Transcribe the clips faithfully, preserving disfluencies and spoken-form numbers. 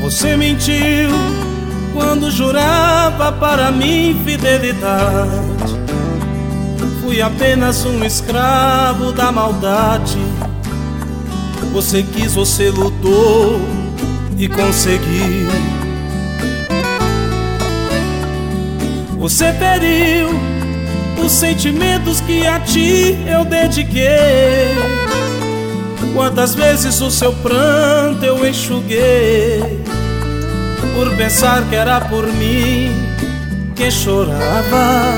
Você mentiu quando jurava para mim fidelidade. Fui apenas um escravo da maldade. Você quis, você lutou e conseguiu. Você feriu os sentimentos que a ti eu dediquei. Quantas vezes o seu pranto eu enxuguei, por pensar que era por mim que chorava.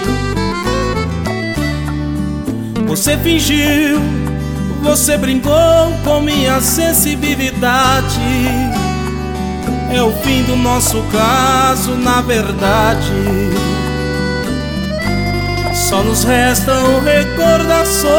Você fingiu, você brincou com minha sensibilidade. É o fim do nosso caso, na verdade. Só nos restam recordações.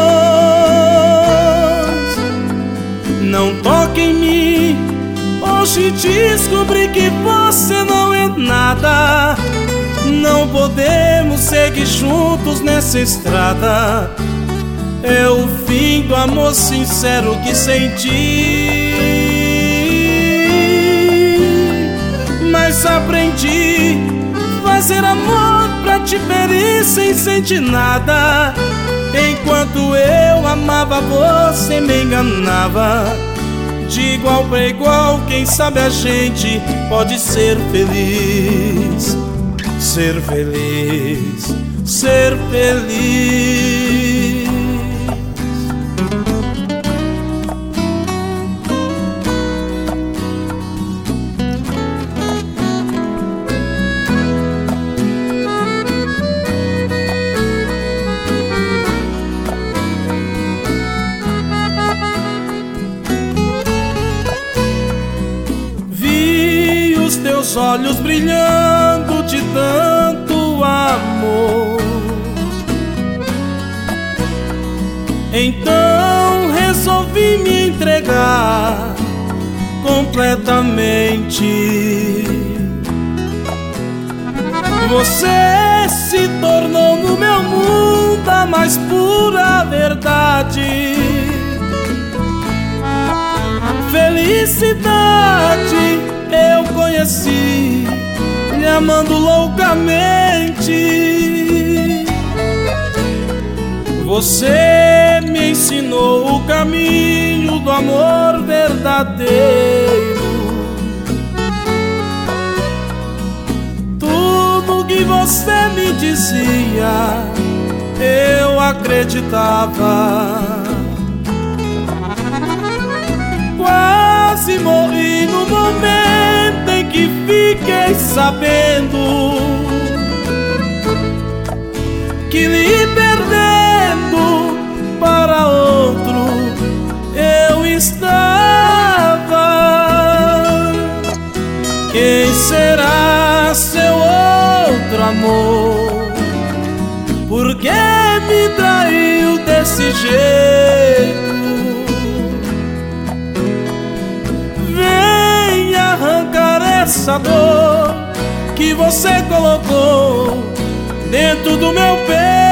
Não toque em mim, hoje descobri que você não é nada. Não podemos seguir juntos nessa estrada. É o fim do amor sincero que senti. Mas aprendi fazer amor pra te ferir sem sentir nada. Enquanto eu amava, você me enganava. De igual pra igual, quem sabe a gente pode ser feliz. Ser feliz, ser feliz. Teus olhos brilhando de tanto amor. Então resolvi me entregar completamente. Você se tornou no meu mundo a mais pura verdade. Felicidade eu conheci, lhe amando loucamente. Você me ensinou o caminho do amor verdadeiro. Tudo que você me dizia, eu acreditava. Quase morri no momento em que fiquei sabendo que lhe perdendo para outro eu estava. Quem será seu outro amor? Por que me traiu desse jeito? Essa dor que você colocou dentro do meu peito.